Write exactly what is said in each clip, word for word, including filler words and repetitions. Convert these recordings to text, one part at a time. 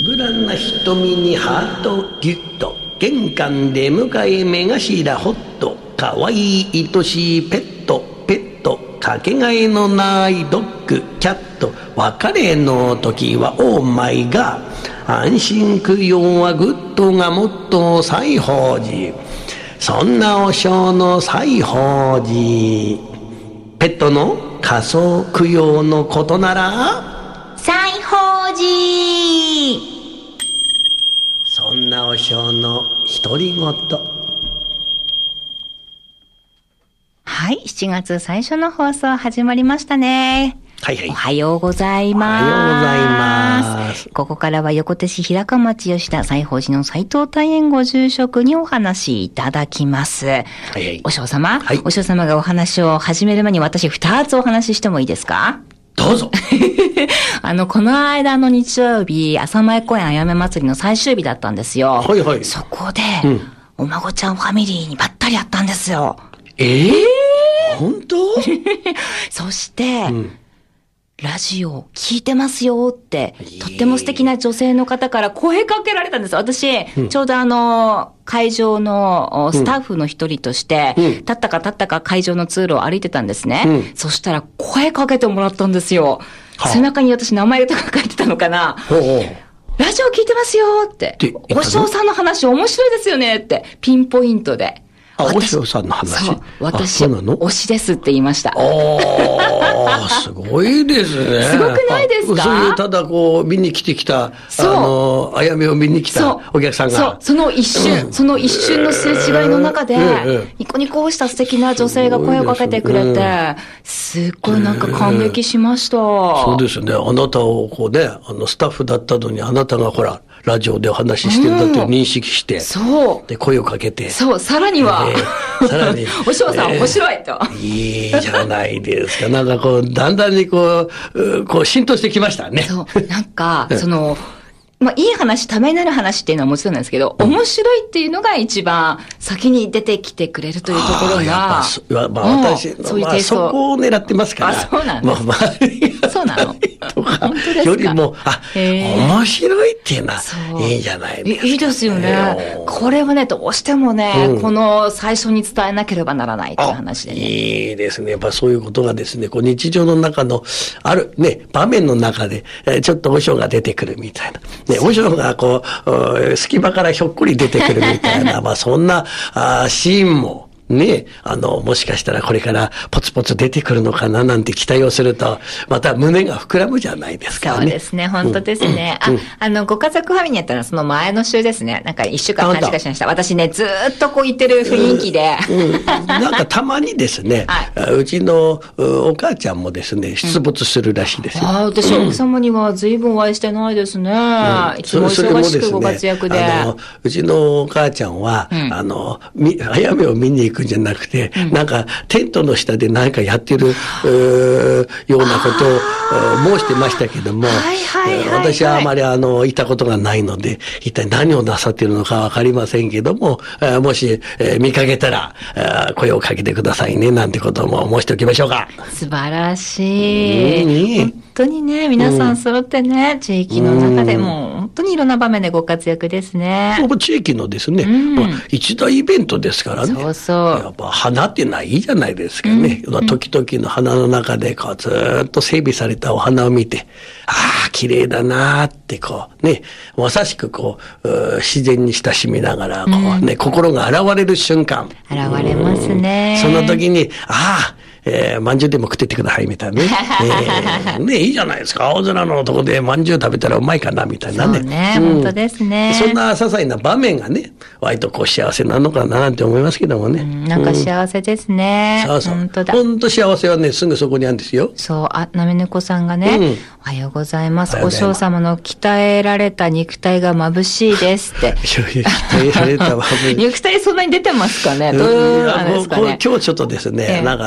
ぶらな瞳にハートギュッと、玄関で迎え目頭ホット、かわいい愛しいペットペット、かけがえのないドッグキャット、別れの時はオーマイガー、安心供養はグッドがもっと西宝寺、そんなお正の西宝寺。ペットの仮想供養のことなら西宝寺。 そんなお正の独り言。 はい、しちがつ最初の放送始まりましたね。 はいはい。 おはようございます。 おはようございます。 ここからは横手市平川町吉田西宝寺の斉藤大円ご住職にお話いただきます。はいはい。 お嬢様、 はい、 お嬢様がお話を始める前に私二つお話ししてもいいですか？ どうぞ。 あの、この間の日曜日、朝前公園あやめ祭りの最終日だったんですよ。 はいはい。 そこで、 うん、 お孫ちゃんファミリーにばったり会ったんですよ。 ええー、本当？ そして、 うん、 ラジオ聞いてますよって、とっても素敵な女性の方から声かけられたんです。私、うん、ちょうどあの、会場のスタッフの一人として、うん、立ったか立ったか会場の通路を歩いてたんですね。うん、そしたら声かけてもらったんですよ。はあ、背中に私名前とか書いてたのかな。ほうほう、ラジオ聞いてますよって。お嬢さんの話面白いですよねって、ピンポイントで。 あ、お嬢さんの話。そう、 私、推しですって言いました。 ああ、すごいですね。 すごくないですか？ そういう、ただこう、見に来てきた、あの、あやめを見に来たお客さんが。 そう、その一瞬、うん、その一瞬のすれ違いの中で、うんうん、ニコニコした素敵な女性が声をかけてくれて、すっごいなんか感激しました。 そうですね。あなたをこうね、あの、スタッフだったのに、あなたがほら、ラジオでお話ししてるんだと認識して、うん、 そう。 で、声をかけて。 そう、さらには、えー、さらに。お嬢さん、えー、面白いと。 いいじゃないですか。なんかこう、だんだんにこう、こう浸透してきましたね。 そう、なんか、その、まあ、いい話、ためになる話っていうのはもちろんなんですけど、面白いっていうのが一番先に出てきてくれるというところが。 あまあ、私、うん、そういうまあ、そこを狙ってますから。 あ、そうなんですか。まあ、そうなのとか本当ですかよりも、あ、面白いっていうのはいいじゃないですか、ね。 いいですよね。これはね、どうしてもね、うん、この最初に伝えなければならないという話で、ね。 いいですね。やっぱそういうことがですね、こう日常の中の、あるね、場面の中で、ちょっとお嬢が出てくるみたいな。ね、お嬢がこう、隙間からひょっこり出てくるみたいな、まあそんなあシーンも、ね、あの、もしかしたらこれからポツポツ出てくるのかななんて期待をすると、また胸が膨らむじゃないですかね。 そうですね、本当ですね。うん、あ、あの、ご家族ファミリーやったらその前の週ですね。なんか一週間勘違いしました。私ね、ずーっとこう言ってる雰囲気で。 うんうん、なんかたまにですね、はい、うちのお母ちゃんもですね、出没するらしいですよ。 うん、ああ、私、奥様には随分お会いしてないですね。うん、いつも忙しくご活躍で。 あの、うちのお母ちゃんは、うん、あの、み、あやめを見に行くんじゃなくて、うん、なんかテントの下で何かやってる、えー、ようなことを申してましたけども、はいはいはいはい、私はあまりあの、いたことがないので、一体何をなさっているのかわかりませんけども、えー、もし、えー、見かけたら、えー、声をかけてくださいね、なんてことも申しておきましょうか。 素晴らしい。うん、本当にね、皆さん揃ってね、うん、地域の中でも、本当にいろんな場面でご活躍ですね。 地域のですね、うんまあ、一大イベントですからね。 そうそう。 やっぱ花っていうのはいいじゃないですかね。うん、時々の花の中でこうずっと整備されたお花を見て、ああ、綺麗だなーってこうね、まさしくこう、自然に親しみながらこうね、うん、心が洗われる瞬間。 洗われますね。 その時に、ああ、えー、まんじゅうでも食ってってくださいみたいなね。えー、ねいいじゃないですか。青空のとこでまんじゅう食べたらうまいかなみたいなね。 そうね、うん、本当ですね。 そんな些細な場面がね、割とこう幸せなのかななんて思いますけどもね。うん、 なんか幸せですね。 うん、そうそう。 本当だ。 本当幸せはね、すぐそこにあるんですよ。 そう、あ、なめ猫さんがね、うん、おはようございます。お嬢様の鍛えられた肉体が眩しいですって。 鍛えられた眩しい。 肉体そんなに出てますかね。どういうなんですかね。 今日ちょっとですね、ええ、なんかあの、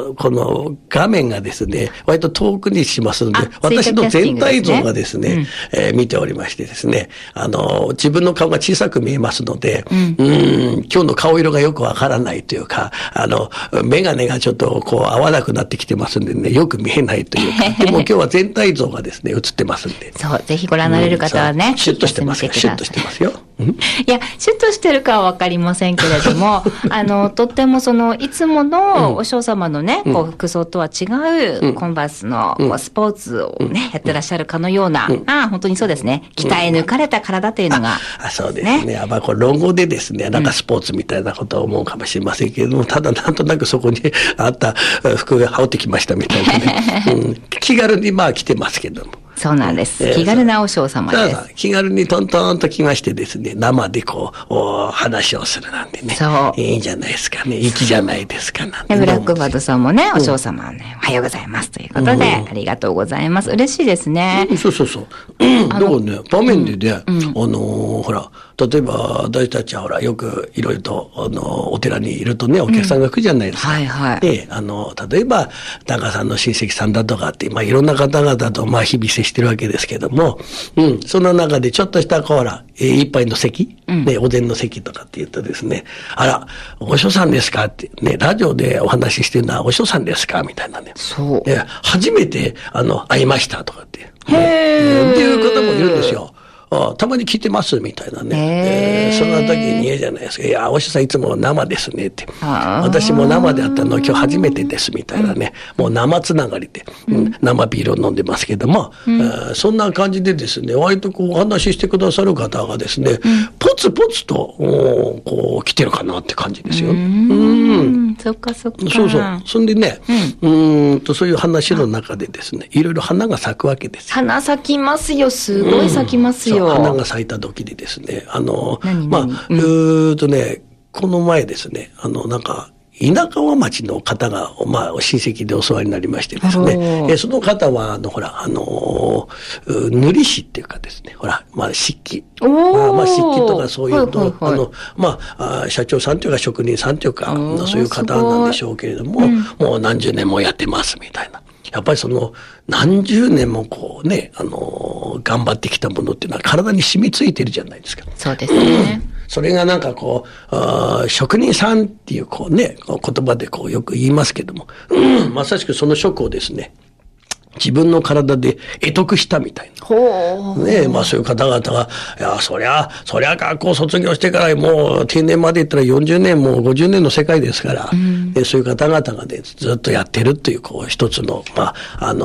の、この画面がですね、割と遠くにしますので、私の全体像がですね、うん、えー、見ておりましてですね、あの、自分の顔が小さく見えますので、うん、うん今日の顔色がよくわからないというか、あの、メガネがちょっとこう合わなくなってきてますんでね、よく見えないというか、でも今日は全体像がですね、映ってますんで。 そう、ぜひご覧になれる方はね。 うん、シュッとしてますよ。シュッとしてますよ。 いや、シュッとしてるかはわかりませんけれども、あの、とってもその、いつものお嬢様のね、うん、こう、服装とは違う、うん、コンバースの、こう、スポーツをね、うん、やってらっしゃるかのような、うん、ああ、本当にそうですね、鍛え抜かれた体というのが、ね。 あ、あそうですね。やっぱこれ、ロゴでですね、なんかスポーツみたいなことは思うかもしれませんけれども、ただなんとなくそこにあった服が羽織ってきましたみたいなね、うん、気軽にまあ着てますけども。 そうなんです。気軽なお嬢様です。 気軽にトントンと来ましてですね、生でこう、お話をするなんてね。そう。いいんじゃないですかね。粋じゃないですかなんて。 ブラックバードさんもね、お嬢様はね、おはようございますということで、うん、ありがとうございます。嬉しいですね。 うん、そうそうそう。だからね、場面でね、うん、あのー、ほら、例えば、私たちはほら、よくいろいろと、あの、お寺にいるとね、お客さんが来るじゃないですか。うん、はいはい。で、あの、例えば、旦那さんの親戚さんだとかって、まあ、いろんな方々と、まあ、日々接してるわけですけども、うん、その中でちょっとしたコーラ、えー、一杯の席、うん、ね、お膳の席とかって言うとですね、あら、お師匠さんですかって、ね、ラジオでお話ししてるのはお師匠さんですかみたいなね。そう。えー、初めて、あの、会いましたとかって、ね。へー。っていう方もいるんですよ。ああたまに聞いてますみたいなね。えー、その時に言うじゃないですか。いや、お師匠さんいつも生ですねって。私も生で会ったの今日初めてですみたいなね。うん、もう生つながりで、うん、生ビールを飲んでますけども、うん、そんな感じでですね、割とこうお話ししてくださる方がですね、うん、ポツポツと、こう来てるかなって感じですよ。うん。 うんそっかそっか。 そうそう。そんでね、うん、うーんとそういう話の中でですね、いろいろ花が咲くわけですよ。 花咲きますよ。すごい咲きますよ。うん花が咲いた時でですね、あの、まあ、うーとね、この前ですね、あの、なんか、稲川町の方が、まあ、親戚でお世話になりましてですね、えその方は、あの、ほら、あの、塗り師っていうかですね、ほら、まあ、漆器。まあ、まあ、漆器とかそういうと、はいはいはい、あの、まあ、社長さんというか職人さんというか、そういう方なんでしょうけれども、うん、もう何十年もやってますみたいな。やっぱりその何十年もこうね、あのー、頑張ってきたものっていうのは体に染みついてるじゃないですか。 そうですね。 うん、それがなんかこう、あ職人さんっていうこうね、言葉でこうよく言いますけども、うん、まさしくその職をですね、自分の体で得得したみたいな。ほう。ねえ、まあそういう方々が、いや、そりゃ、そりゃ学校卒業してからもう定年まで言ったらよんじゅうねんもごじゅうねんの世界ですから、うん、でそういう方々がね、ずっとやってるっていう、こう一つの、まあ、あの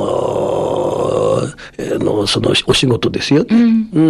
ー、あの、そのお仕事ですよね。うん。うん、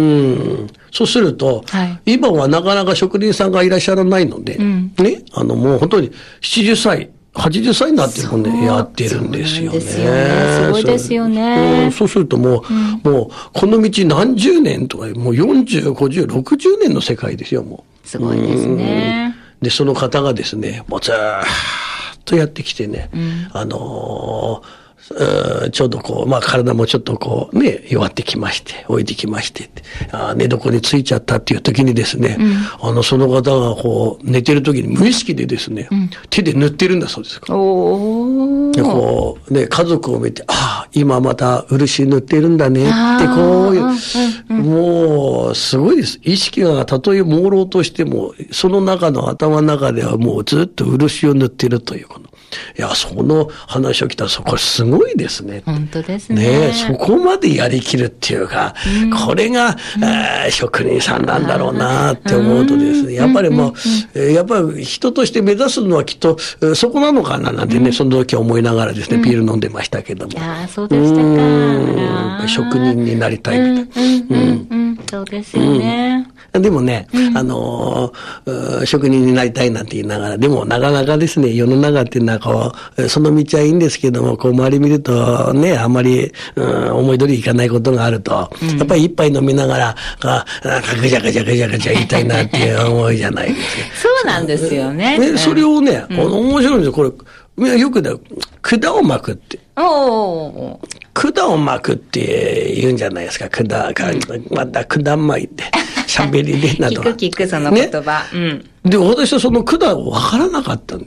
そうすると、はい、今はなかなか職人さんがいらっしゃらないので、うん、ね、あのもう本当にななじゅっさい、はちじゅっさいになってもね、やってるんですよね。 すごいですよね。 そうするともう、うん、もう、この道何十年とか、もうよんじゅう、ごじゅう、ろくじゅうねんの世界ですよ、もう。すごいですね。 で、その方がですね、もうずーっとやってきてね、うん、あのー、ちょうどこう、まあ体もちょっとこうね、弱ってきまして、置いてきまして、あ寝床についちゃったっていう時にですね、うん、あの、その方がこう、寝てる時に無意識でですね、うん、手で塗ってるんだそうですから。おで、こう、ね、家族を見て、ああ、今また漆塗ってるんだねってこういう、うん、もう、すごいです。意識がたとえ朦朧としても、その中の頭の中ではもうずっと漆を塗ってるというこの。いや、その話を聞いたら、そこすごいですね。 本当ですね。 ねそこまでやりきるっていうか、うん、これが、うんえー、職人さんなんだろうなって思うとですね、やっぱりもう、うん、やっぱり人として目指すのはきっと、そこなのかななんてね、うん、その時は思いながらですね、ビール飲んでましたけども。 ああ、そうでしたか。 職人になりたいみたいな。 うん、うん、そうですよね。 うん、でもね、うん、あのー、職人になりたいなんて言いながら、でもなかなかですね、世の中っていうのはこう、その道はいいんですけども、こう周り見るとね、あんまり、うん、思い通りいかないことがあると、うん、やっぱり一杯飲みながら、あなんかぐちゃぐちゃぐちゃぐちゃ言いたいなっていう思いじゃないですか。 そうなんですよね。 ねそれをね、うん、面白いんですよ。これ、よくだよ、管を巻くって。お管を巻くって言うんじゃないですか。管が、また管巻いて、喋りでなど。 聞く聞くその言葉。ね、 うん。で、私はその管を分からなかったんですよ。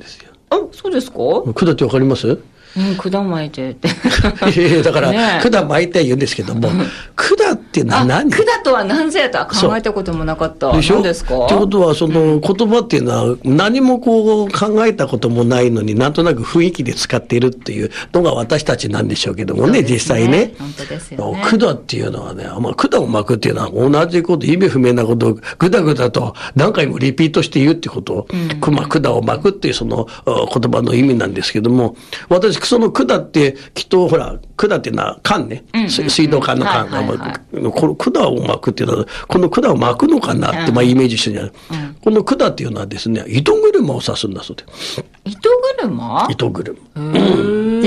あ、そうですか？ 管ってわかります？ うん、管巻いてって。 いやいや、だから、 ね、 管巻いて言うんですけども、管ってのは何？ 管とは何ぞやとは考えたこともなかった。 でしょ？ 何ですか？ ってことは、その言葉っていうのは何もこう考えたこともないのになんとなく雰囲気で使っているっていうのが私たちなんでしょうけどもね、ね、実際ね。 本当ですよね。 管っていうのはね、まあ、管を巻くっていうのは同じこと、意味不明なことをぐだぐだと何回もリピートして言うってことを、うん、まあ、管を巻くっていうその言葉の意味なんですけども、私、その管ってきっとほら、管っていうのは管ね、うんうんうん、水道管の管が、はいはいはい、この管を巻くっていうのは、この管を巻くのかなって、まあ、イメージしてるじゃない、うん、この管っていうのはですね、糸車を指すんだそうで。 糸車？ 糸車。うん。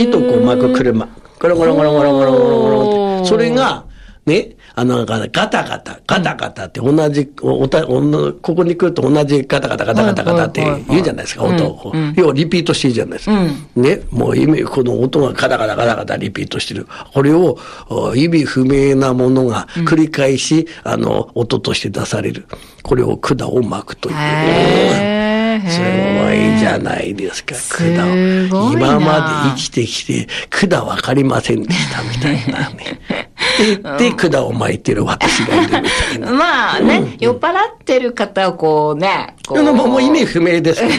糸こう巻く車。ゴロゴロゴロゴロゴロゴロゴロって。それが、ね、あの、ガタガタ、ガタガタって同じ、おたおここに来ると同じガタガタガタガタガタって言うじゃないですか、音を。要はリピートしてるじゃないですか。うん、ね、もう意味、この音がガタガタガタガタリピートしてる。これを意味不明なものが繰り返し、うん、あの、音として出される。これを管を巻くという。すごいじゃないですか、管を。今まで生きてきて、管わかりませんでしたみたいなね。で、管を巻いてる私がいるみたいな。 まあね、うん、酔っ払ってる方をこうね、こう。 もう意味不明ですから。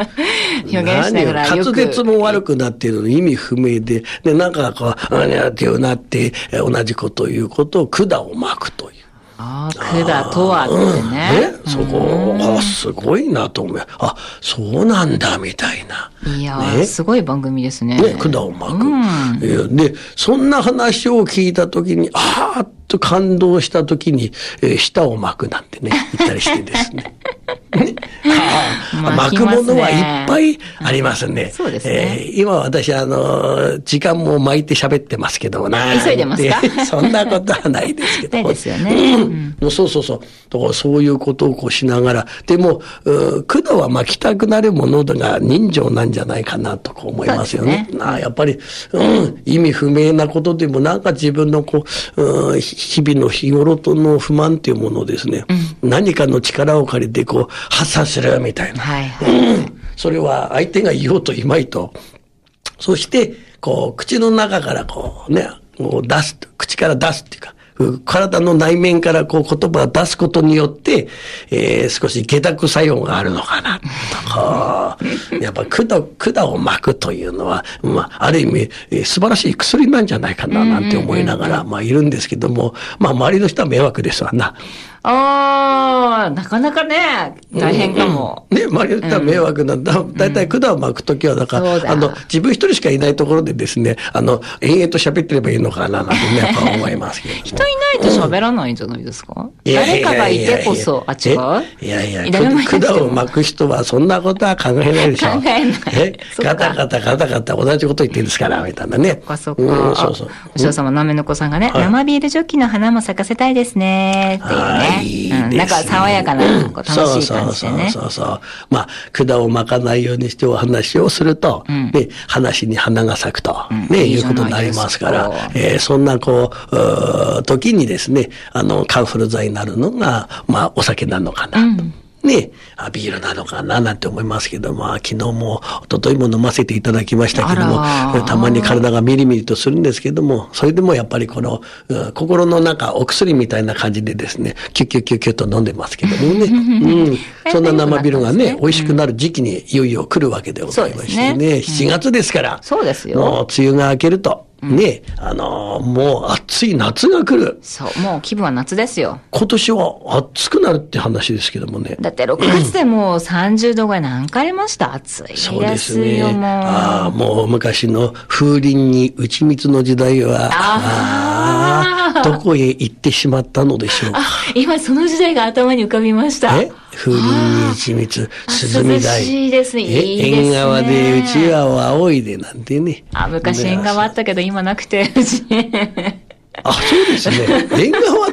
表現しながらよく。 滑舌も悪くなっているの意味不明で、で、なんかこう、あにゃってなって、同じことを言うことを管を巻くという。 ああ、管とはってね。うん、ね、 そこ、あ、すごいなと思う。あ、そうなんだ、みたいな。 いやー、ね、すごい番組ですね。 ね、管を巻く、うん。で、そんな話を聞いたときに、あーっと感動したときに、えー、舌を巻くなんてね、言ったりしてですね。ね、あ巻くものはいっぱいありますね。 そうですね。 えー、今私、あの、時間も巻いて喋ってますけどな。 急いでますか？ そんなことはないですけど。 ないですよね。 うん、もうそうそうそう。だからそういうことをこうしながら、でも、管は巻きたくなるものが人情なんじゃないかなとこう思いますよね。ね、あやっぱり、うん、意味不明なことでもなんか自分のこう、うん、日々の日頃との不満っていうものをですね、うん、何かの力を借りてこう発散するみたいな。はいはい、うん、それは相手が言おうといまいと。そして、こう、口の中からこうね、こう出す、口から出すっていうか、体の内面からこう言葉を出すことによって、えー、少し下脱作用があるのかな。とやっぱ管、管を巻くというのは、まあ、ある意味、えー、素晴らしい薬なんじゃないかななんて思いながら、まあいるんですけども、まあ周りの人は迷惑ですわな。 ああ、なかなかね、大変かも。 うん、ね、周りの人は迷惑なんだ。だいたい管を巻くときは、だから、うん、あの、自分一人しかいないところでですね、あの、延々と喋ってればいいのかな、なんてね、やっぱ思いますけど。 人いないと喋らないんじゃないですか？うん、誰かがいてこそ、あ、違う？ いやいや、管を巻く人はそんなことは考えないでしょ。 考えない。 えガタガタガタガタ同じこと言ってるんですから、みたいなね。 そっかそっか。うん、そうそう。お嬢様、なめの子さんがね、生ビールジョッキの花も咲かせたいですね、っていうね。いいですね。なんか爽やかな、こう楽しい感じでね。 そうそうそうそう。まあ、管を巻かないようにしてお話をすると、うん、ね、話に花が咲くと、うん、ね、いうことになりますから、えー、そんなこう、う時にですね、あの、カンフル剤になるのが、まあ、お酒なのかな。うんねあ、ビールなのかななんて思いますけども、昨日も一昨日も飲ませていただきましたけども、たまに体がミリミリとするんですけども、それでもやっぱりこの、うん、心の中お薬みたいな感じでですね、キュッキュッキュッキュッと飲んでますけどもね、うん、そんな生ビールがね、美味しくなる時期にいよいよ来るわけでございましてね、ねしちがつですから、 そうですよ。 もう梅雨が明けると、ね、あのー、もう暑い夏が来る。 そう、もう気分は夏ですよ。 今年は暑くなるって話ですけどもね。 だってろくがつでもうさんじゅうどぐらい何回ありました？暑いですよ。そうですね。もうああ、もう昔の風鈴に打ち蜜の時代は、ああ、どこへ行ってしまったのでしょうか。 今その時代が頭に浮かびました。 え風鈴に打ち蜜、涼み台。 涼しいですね。いいですね。 縁側でうちわを仰いでなんてね。 あ、昔縁側あったけど今なくて。 あ、そうですね。縁側っ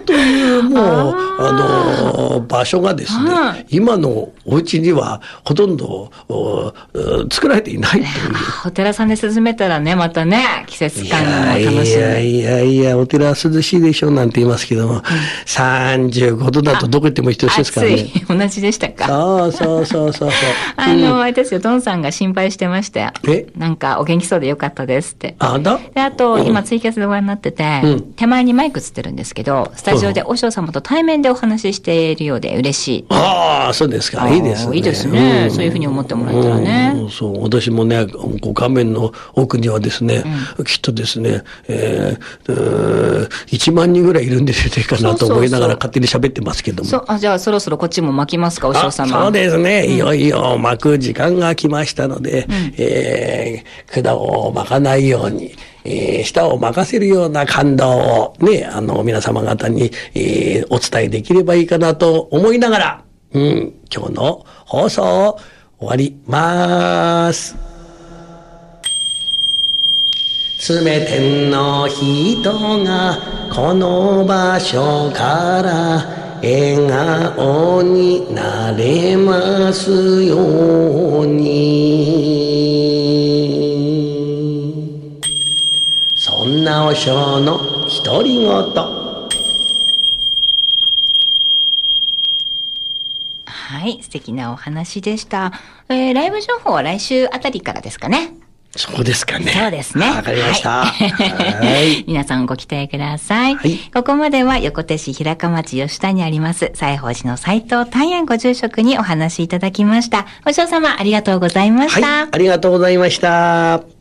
というもう、あの、場所がですね、今のお家にはほとんど作られていないという。 お寺さんで涼めたらね、またね、季節感も楽しみ。 いやいやいや、お寺は涼しいでしょうなんて言いますけども、うん、さんじゅうごどだとどこ行っても一緒ですからね。 暑い。同じでしたか。 そうそうそうそう。 あの、うん、あれですよ、ドンさんが心配してましたよ。えなんか、お元気そうでよかったですって。 あだで、あと、うん、今ツイキャスでご覧になってて、うん、手前にマイクつってるんですけど、スタジオで和尚様と対面でお話ししているようで嬉しい。 ああ、そうですか。いいですね。 いいですね、うん。そういうふうに思ってもらえたらね。 うん、そう、私もね、こう画面の奥にはですね、うん、きっとですね、えー、いちまんにんぐらいいるんではないかなと思いながら勝手に喋ってますけども。 そう、あ、じゃあそろそろこっちも巻きますか、お嬢様。 そうですね、いよいよ巻く時間が来ましたので、うん、えー、管を巻かないように、えー、舌を任せるような感動をね、あの、皆様方に、えー、お伝えできればいいかなと思いながら、うん、今日の放送を終わります。すべての人がこの場所から笑顔になれますように。そんな和尚の独り言。 はい、素敵なお話でした。えー、ライブ情報は来週あたりからですかね。 そうですかね。 そうですね。 わかりました。はいはい皆さんご期待ください。はい、ここまでは横手市平鹿町吉田にあります西宝寺の斉藤大安ご住職にお話しいただきました。お嬢様ありがとうございました。 はい、ありがとうございました。